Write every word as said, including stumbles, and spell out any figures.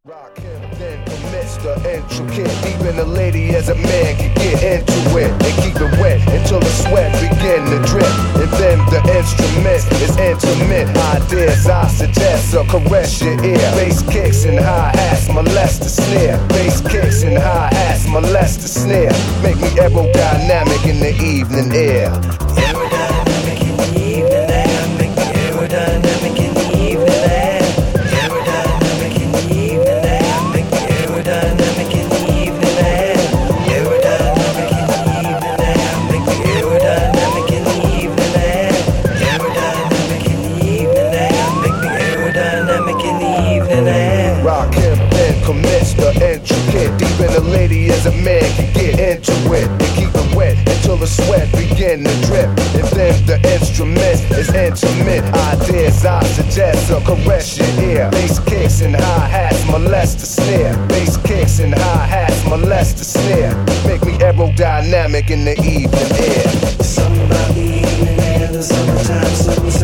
Rock him, then commits the intricate. Even a lady as a man can get into it and keep it wet until the sweat begin to drip. And then the instrument is intimate. Ideas I suggest or caress your ear. Bass kicks and hi-hats molest the snare. Bass kicks and hi-hats molest the snare. Make me aerodynamic in the evening air. Aerodynamic in the evening air. Make me aerodynamic in the evening air. Aerodynamic in the evening air. Make me aerodynamic in the evening air. Aerodynamic in the evening air. Make me aerodynamic in the evening air. Aerodynamic in the evening air. Make me aerodynamic in the evening air. Rock him, then commits the intricate. Even a lady as a man can get into it and keep it wet until the sweat begin to drip. And then the instrument is intimate. Ideas I suggest or caress your ear. Bass kicks and hi-hats molest the snare. Bass kicks and hi-hats molest the snare. Make me aerodynamic in the evening air. Something about the evening air, the summertime, so